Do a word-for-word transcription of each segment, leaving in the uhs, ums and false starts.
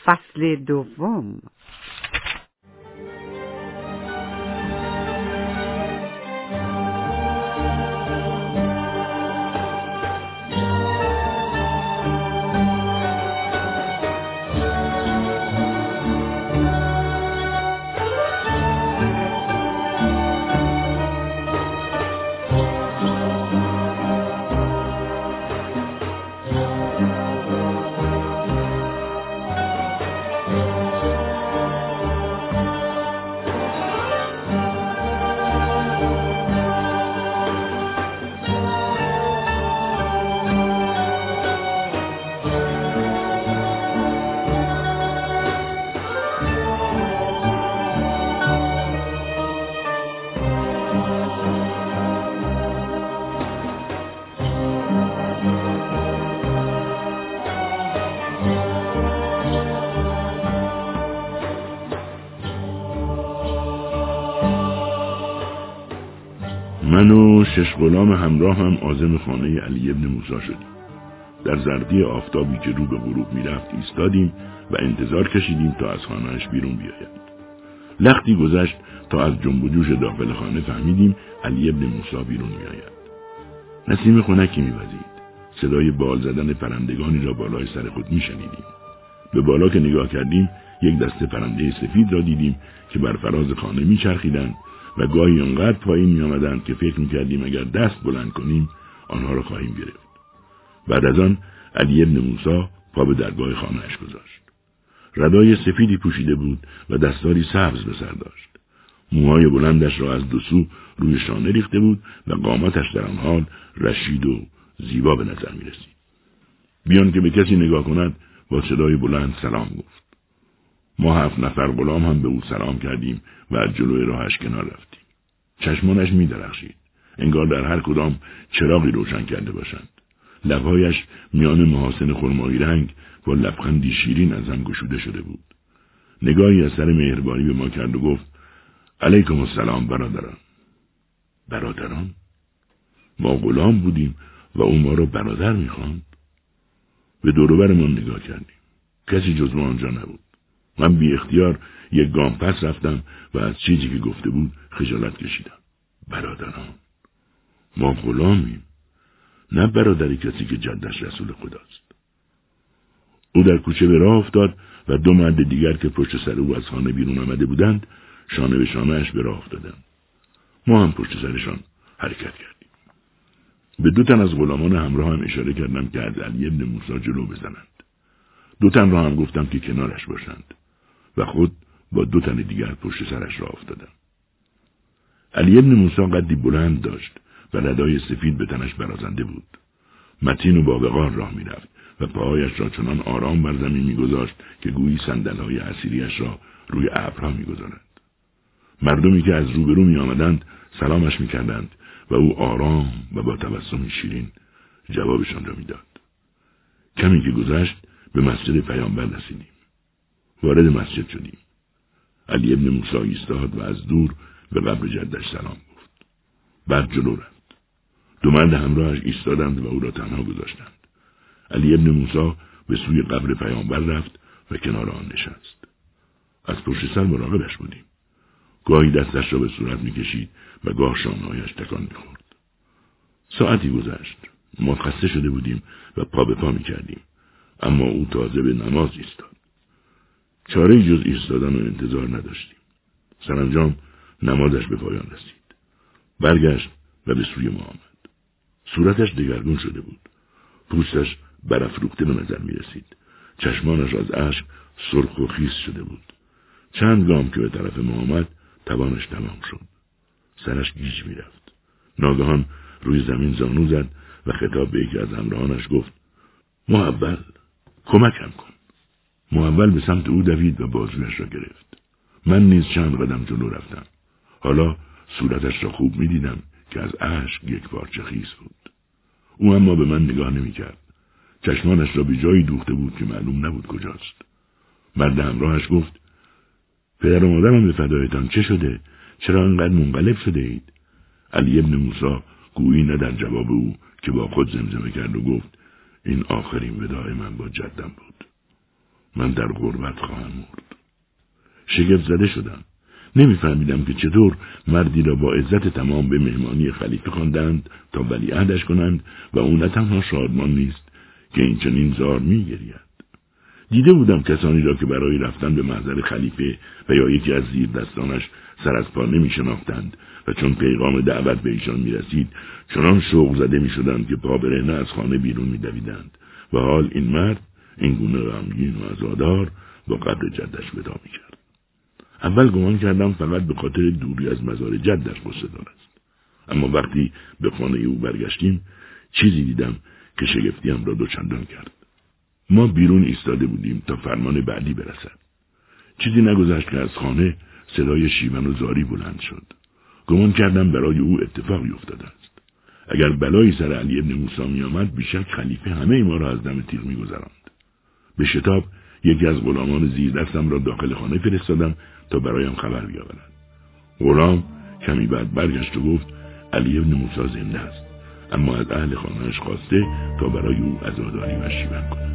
فصل دوم. من و شش غلام همراه هم عازم خانه علی ابن موسی شدیم. در زردی آفتابی که رو به غروب میرفت ایستادیم و انتظار کشیدیم تا از خانهش بیرون بیاید. لختی گذشت تا از جنب و جوش داخل خانه فهمیدیم علی ابن موسی بیرون میآید. نسیم خنکی میوزید. صدای بال زدن پرندگانی را بالای سر خود میشنیدیم. به بالا که نگاه کردیم یک دسته پرنده سفید را دیدیم که بر فراز خانه میچرخیدند و گاهی انقدر پایین می آمدند که فکر می کردیم اگر دست بلند کنیم آنها را خواهیم گرفت. بعد از آن علی ابن موسی پا به درگاه خانه‌اش گذاشت. ردای سفیدی پوشیده بود و دستاری سبز به سر داشت. موهای بلندش را از دو سو روی شانه ریخته بود و قامتش در آن حال رشید و زیبا به نظر می رسید. بیان که به کسی نگاه کند با صدای بلند سلام گفت. ما هفت نفر غلام هم به او سلام کردیم و از جلوی راهش کنار رفتیم. چشمانش می درخشید. انگار در هر کدام چراغی روشن کرده باشند. لبهایش میان محاسن خرمایی رنگ با لبخندی شیرین از هم گشوده شده بود. نگاهی از سر مهربانی به ما کرد و گفت علیکم السلام برادران. برادران؟ ما غلام بودیم و او ما را برادر می خواند. به دور و برمان نگاه کردیم. کسی جز ما آنجا نبود. من بی اختیار یک گام پس رفتم و از چیزی که گفته بود خجالت کشیدم. برادران، ما غلامیم، نه برادری کسی که جدش رسول خداست. او در کوچه به راه افتاد و دو مرد دیگر که پشت سر او از خانه بیرون آمده بودند شانه به شانه‌اش به راه افتادند. ما هم پشت سرشان حرکت کردیم. به دو تن از غلامان همراه هم اشاره کردم که از علی ابن موسی جلو بزنند. دو تن را هم گفتم که کنارش باشند و خود با دو تن دیگر پشت سرش را افتادم. علی ابن موسی قدی بلند داشت و ردای سفید به تنش برازنده بود. متین و باوقار راه می رفت و پاهایش را چنان آرام بر زمین می گذاشت که گویی صندل‌های اسیریش را روی ابرها می گذارند. مردمی که از روبرو می آمدند سلامش می کردند و او آرام و با تبسمی شیرین جوابشان را می داد. کمی که گذشت به مسجد پیامبر رسیدیم. وارد مسجد شدیم. علی ابن موسی ایستاد و از دور به قبر جدش سلام گفت. بعد جلو رفت. دو مرد همراهش ایستادند و او را تنها گذاشتند. علی ابن موسی به سوی قبر پیامبر رفت و کنار آن نشست. از پشت سر مراقبش بودیم. گاهی دستش را به صورت می‌کشید و گاه شانه‌هایش تکان می‌خورد. ساعتی گذشت. ما خسته شده بودیم و پا به پا می‌کردیم. اما او تازه به نماز ایستاد. چاره‌ای جز ایستادن و انتظار نداشتیم. سرانجام نمازش به پایان رسید. برگشت و به سوی ما آمد. صورتش دگرگون شده بود. پوستش برافروخته به نظر می رسید. چشمانش از اشک سرخ و خیس شده بود. چند گام که به طرف ما آمد توانش تمام شد. سرش گیج می رفت. ناگهان روی زمین زانو زد و خطاب به یکی از همراهانش گفت محول کمکم کن. محول به سمت او دوید و بازویش را گرفت. من نیز چند قدم جلو رفتم. حالا صورتش را خوب می دیدم که از اشک یک پارچه خیس بود. او اما به من نگاه نمی کرد. چشمانش را به جایی دوخته بود که معلوم نبود کجاست. مرد همراهش گفت پدر و مادرم به فدایتان چه شده؟ چرا انقدر منقلب شده اید؟ علی ابن موسی گویی نه در جواب او که با خود زمزمه کرد و گفت این آخرین وداع من با جدم بود. من در غربت خواهم مرد. شگفت زده شدم. نمیفهمیدم که چطور مردی را با عزت تمام به مهمانی خلیفه خواندند تا ولیعهدش کنند و او نه تنها شادمان نیست که این چنین زار میگرید. دیده بودم کسانی را که برای رفتن به محضر خلیفه و یا یکی از زیر دستانش سر از پا نمی شناختند و چون پیغام دعوت به ایشان می رسید چنان شوق زده می شدند که پا برهنه از خانه بیرون می دویدند و حال این مرد این گونه غمگین و عزادار با قبر جدش ودا می کرد. اول گمان کردم فقط به خاطر دوری از مزار جدش غصه دار است، اما وقتی به خانه او برگشتیم چیزی دیدم که شگفتیم را دوچندان کرد. ما بیرون ایستاده بودیم تا فرمان بعدی برسد. چیزی نگذشت که از خانه صدای شیون و زاری بلند شد. گمان کردم برای او اتفاقی افتاده است. اگر بلایی سر علی ابن موسی می آمد بیشک خلیفه همه ما را از دم تیغ می گذراند. به شتاب یکی از غلامان زیر دستم را داخل خانه فرستادم تا برایم خبر بیاورد. غلام کمی بعد برگشت و گفت علی ابن موسی زنده است، اما از اهل خانه‌اش خواسته تا برای او عزاداری و شیون کنند.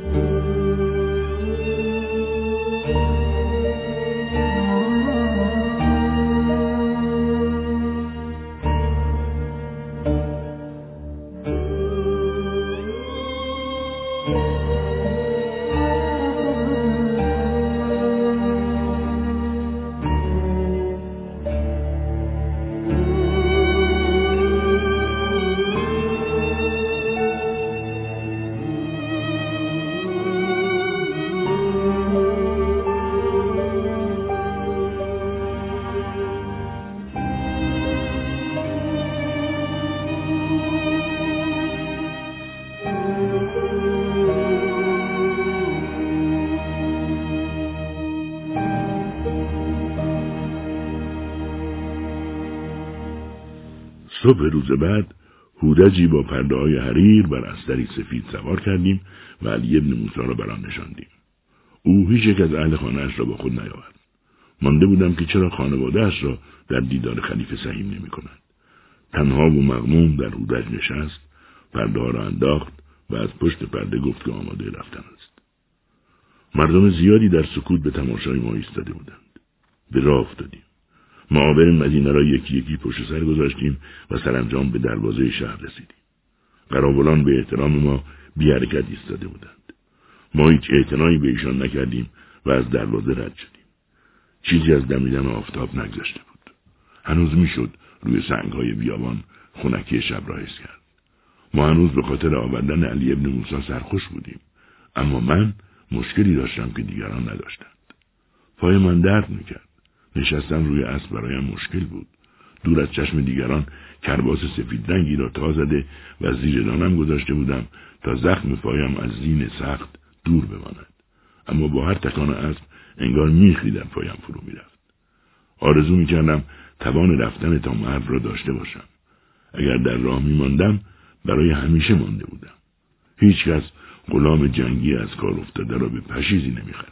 صبح روز بعد هودجی با پرده های حریر بر استری سفید سوار کردیم و علی ابن موسی را بر آن نشاندیم. او هیچ یک از اهل خانه‌اش را با خود نیاورد. مانده بودم که چرا خانواده‌اش را در دیدار خلیفه سهیم نمی‌کنند. تنها و مغموم در هودج نشست، پرده ها را انداخت و از پشت پرده گفت که آماده رفتن است. مردم زیادی در سکوت به تماشای ما ایستاده بودند. به راه افتادیم. معابر مدینه را یکی یکی پشت سر گذاشتیم و سرانجام به دروازه شهر رسیدیم. قراولان به احترام ما بی حرکت ایستاده بودند. ما هیچ اعتنایی به ایشان نکردیم و از دروازه رد شدیم. چیزی از دمیدن آفتاب نگذشته بود. هنوز میشد روی سنگ‌های بیابان خنکی شب را حس کرد. ما هنوز به خاطر آوردن علی ابن موسی سرخوش بودیم، اما من مشکلی داشتم که دیگران نداشتند. پای من درد میکرد. نشستن روی اسب برایم مشکل بود. دور از چشم دیگران کرباس سفید رنگی را تا زده و زیر دانم گذاشته بودم تا زخم پایم از زین سخت دور بماند. اما با هر تکان اسب انگار میخریدم پایم فرو میرفت. آرزو میکردم توان رفتن تا مرو را داشته باشم. اگر در راه میماندم برای همیشه مانده بودم. هیچ کس غلام جنگی از کار افتاده را به پشیزی نمیخرد.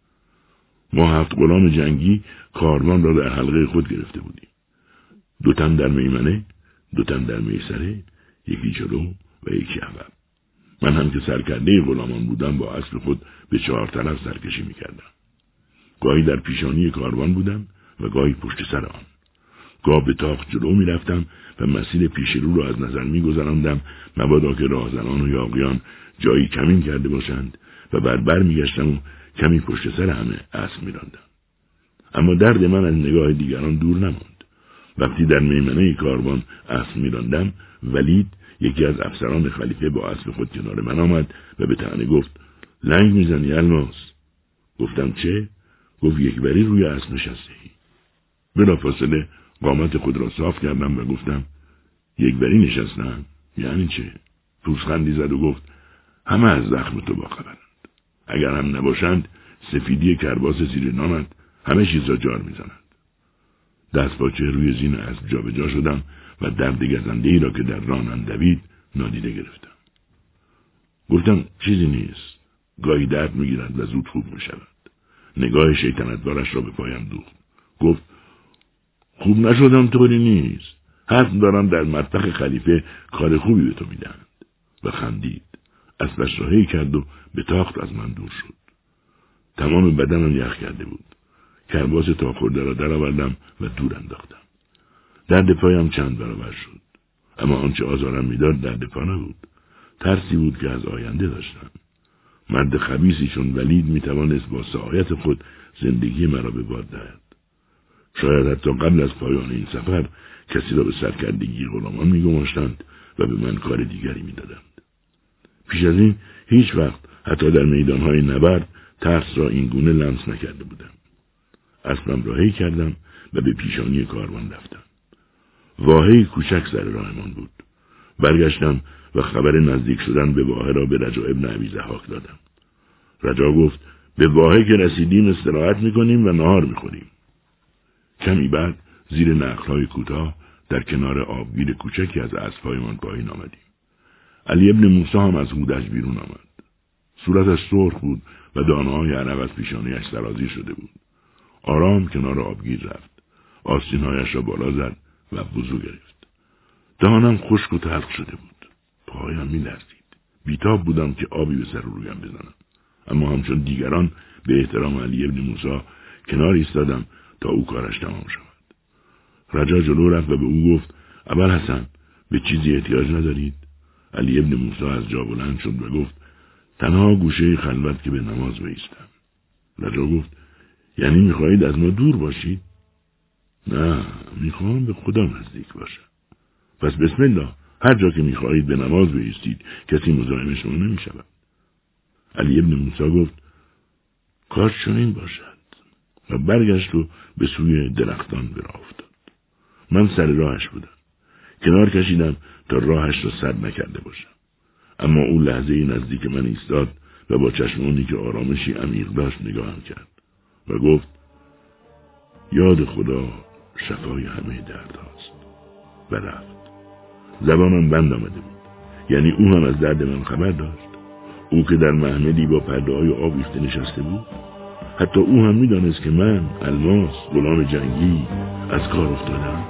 ما هفت غلام جنگی کاروان را در حلقه خود گرفته بودیم. دو تن در میمنه، دو تن در میسره، یکی جلو و یکی عقب. من هم که سرکرده غلامان بودم با اسب خود به چهار طرف سرکشی میکردم. گاهی در پیشانی کاروان بودم و گاهی پشت سر آن. گاه به تاخت جلو میرفتم و مسیر پیش رو را از نظر میگذراندم مبادا که راهزنان و یاغیان جایی کمین کرده باشند و بر بر میگشتم و کمی پشت سر همه اسب میراندم. اما درد من از نگاه دیگران دور نماند. وقتی در میمنه کاروان اسب میراندم، ولید یکی از افسران خلیفه با اسب خود کنار من آمد و به طعنه گفت لنگ میزنی الماس؟ گفتم چه؟ گفت یک بری روی اسب نشسته‌ای. بلافاصله قامت خود را صاف کردم و گفتم یک بری نشستم؟ یعنی چه؟ پوزخندی زد و گفت همه از زخم تو باخبرند. اگر هم نباشند سفیدی کرباس زیر نانت همه چیز را جار میزنند. دست پاچه روی زین اسب جا به جا شدم و درد گزنده‌ای را که در رانم دوید نادیده گرفتم. گفتم چیزی نیست. گاهی درد میگیرد و زود خوب میشود. نگاه شیطنتبارش را به پایم دوخت. گفت خوب نشدم طوری نیست. حتم دارم در مطبخ خلیفه کار خوبی به تو میدهند. و خندید. اسبش را هی کرد و به تاخت از من دور شد. تمام بدنم یخ کرده بود. کرباس تا خورده را درآوردم و دور انداختم. درد پایم چند برابر شد. اما آنچه آزارم میداد درد پا نبود. ترسی بود که از آینده داشتم. مرد خبیثی چون ولید میتوانست با سعایت خود زندگی مرا به باد دهد. شاید حتی قبل از پایان این سفر کسی را به سرکردگی غلامان میگماشتند و به من کار دیگری میدادند. پیش از این هیچ وقت حتی در میدانهای نبرد ترس را این گونه لمس نکرده بودم. اسبم را هی کردم و به پیشانی کاروان رفتم. واحه‌ای کوچک سر راهمان بود. برگشتم و خبر نزدیک شدن به واحه را به رجا ابن ابی ضحاک دادم. رجا گفت به واحه که رسیدیم استراحت میکنیم و نهار میخوریم. کمی بعد زیر نخل‌های کوتاه در کنار آبگیر کوچکی از اسب‌هایمان پایین آمدیم. علی ابن موسی هم از هودج بیرون آمد. صورتش سرخ بود و دانه‌های عرق از پیشانیش سرازیر شده بود. آرام کنار آبگیر رفت. آستین‌هایش را بالا زد و وضو گرفت. دهانم خشک و تلخ شده بود. پایم می‌لرزید. بیتاب بودم که آبی به سر و رویم بزنم. اما همچون دیگران به احترام علی ابن موسی کنار ایستادم تا او کارش تمام شود. رجا جلو رفت و به او گفت ابوالحسن به چیزی احتیاج ندارید؟ علی ابن موسی از جا بلند شد و گفت تنها گوشه خلوت که به نماز بایستم. رجا گفت یعنی میخواهید از ما دور باشید؟ نه، میخواهم به خدا نزدیک باشم. پس بسم الله، هر جا که میخواهید به نماز بایستید، کسی مزاحم شما نمیشود. علی ابن موسی گفت کاش چنین باشد و برگشت و به سوی درختان براه افتاد. من سر راهش بودم. کنار کشیدم تا راهش را سد نکرده باشم. اما او لحظه نزدیک من ایستاد و با چشمانی که آرامشی عمیق داشت نگاهم کرد و گفت یاد خدا شفای همه درد هاست و رفت. زبانم بند آمده بود. یعنی او هم از درد من خبر داشت. او که در محملی با پرده های آویخته نشسته بود. حتی او هم میدانست که من الماس غلام جنگی از کار افتادم.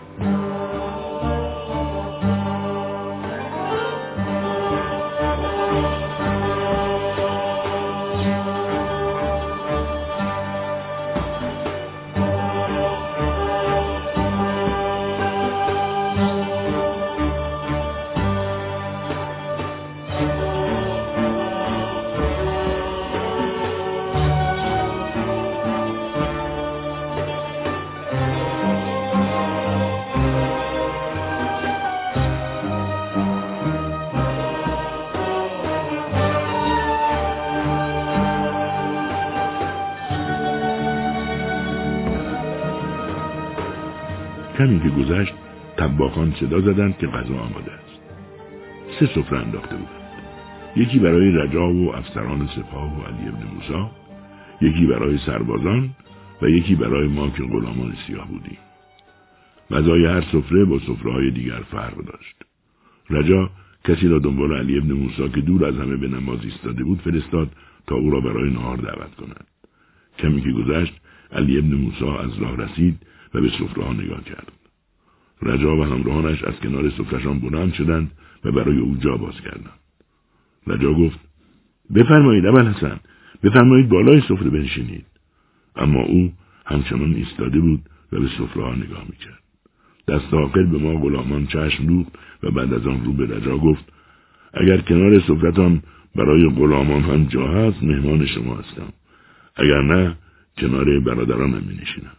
کمی که گذشت طباخان صدا زدند که غذا آماده است. سه سفره انداخته بودند. یکی برای رجا و افسران سپاه و علی ابن موسی، یکی برای سربازان و یکی برای ما که غلامان سیاه بودیم. غذای هر سفره با سفره‌های دیگر فرق داشت. رجا کسی را دنبال علی ابن موسی که دور از همه به نماز ایستاده بود فرستاد تا او را برای نهار دعوت کند. کمی که گذشت علی ابن موسی از راه رسید و به سفره‌ها نگاه کرد. رجا و همراهانش از کنار سفره‌شان بلند شدند و برای او جا باز کردند. رجا گفت بفرمایید ابوالحسن، بفرمایید بالای سفره بنشینید. اما او همچنان ایستاده بود و به سفره‌ها نگاه میکرد. دست آخر به ما غلامان چشم دوخت و بعد از آن رو به رجا گفت اگر کنار سفره‌تان برای غلامان هم جا هست مهمان شما هستم، اگر نه کنار برادرانم می‌نشینم.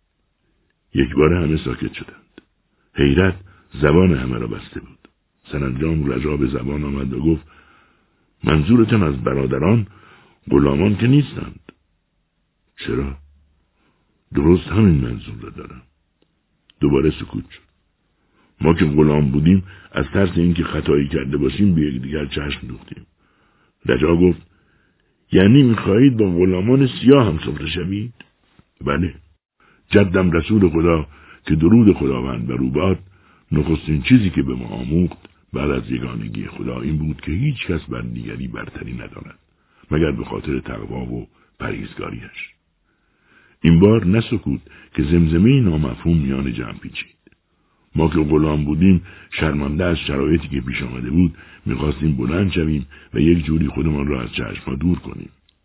یک بار همه ساکت شدند. حیرت زبان همه را بسته بود. سرانجام رجا به زبان آمد و گفت منظورتان از برادران غلامان که نیستند. چرا؟ درست همین منظور را دارم. دوباره سکوت شد. ما که غلام بودیم از ترس اینکه خطایی کرده باشیم به یکدیگر چشم دوختیم. رجا گفت یعنی میخواهید با غلامان سیاه هم سفره شوید؟ بله. جدم رسول خدا که درود خداوند بر او باد نخستین چیزی که به ما آموخت بعد از یگانگی خدا این بود که هیچ کس بر دیگری برتری ندارد مگر به خاطر تقوا و پرهیزگاریش. این بار نسکوت که زمزمه نامفهوم میان جمع پیچید. ما که غلام بودیم شرمنده از شرایطی که پیش آمده بود میخواستیم بلند شویم و یک جوری خودمان را از چشم‌ها دور کنیم.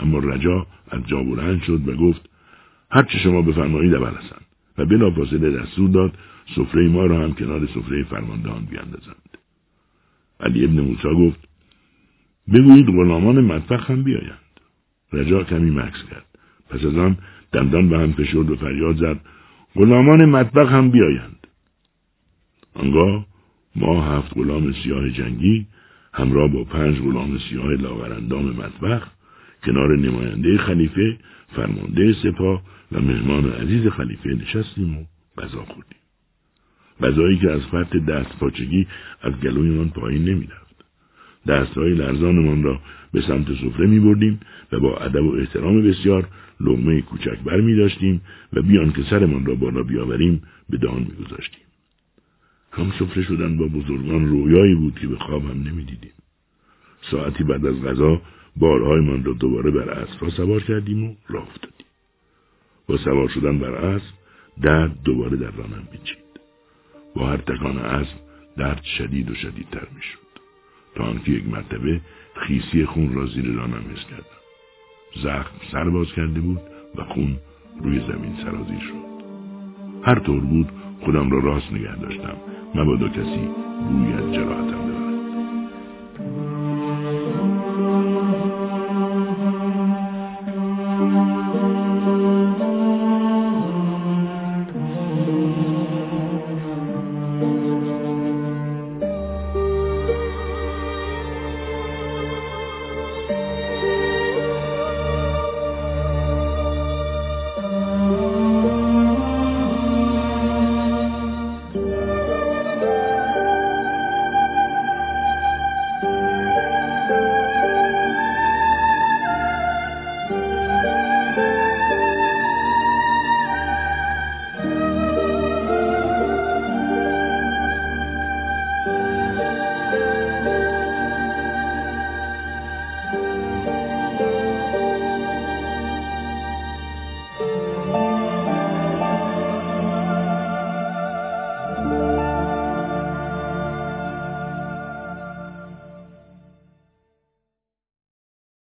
اما رجا از جا بلند شد و گفت هر چه شما بفرمایید اول حسن، و بلافاصله دستور داد سفره ما را هم کنار سفره فرماندهان بیاندازند. علی ابن موسی گفت بگویید غلامان مطبخ هم بیایند. رجا کمی مکث کرد. پس از آن دندان به هم فشرد و فریاد زد غلامان مطبخ هم بیایند. آنگاه ما هفت غلام سیاه جنگی همراه با پنج غلام سیاه لاغرندام مطبخ کنار نماینده خلیفه، فرمانده سپاه و مهمان عزیز خلیفه نشستیم و غذا خوردیم. غذایی که از فرط دست پاچگی از گلویمان پایین نمی رفت. دستهای لرزانمان را به سمت سفره می بردیم و با ادب و احترام بسیار لقمه کوچک بر می داشتیم و بیان که سرمان را بالا بیاوریم به دهان می گذاشتیم. هم سفره شدن با بزرگان رویایی بود که به خواب هم نمی دیدیم. ساعتی بعد از غذا بارهایمان را دوباره بر اسب‌ها سوار کردیم و راه افتادیم. با سوار شدن بر اسب درد دوباره در رانم پیچید. با هر تکان اسب درد شدید و شدیدتر می شد تا آنکه یک مرتبه خیسی خون را زیر رانم حس کردم. زخم سر باز کرده بود و خون روی زمین سرازیر شد. هر طور بود خودم را راست نگه داشتم، مبادا کسی بویی از جراحتم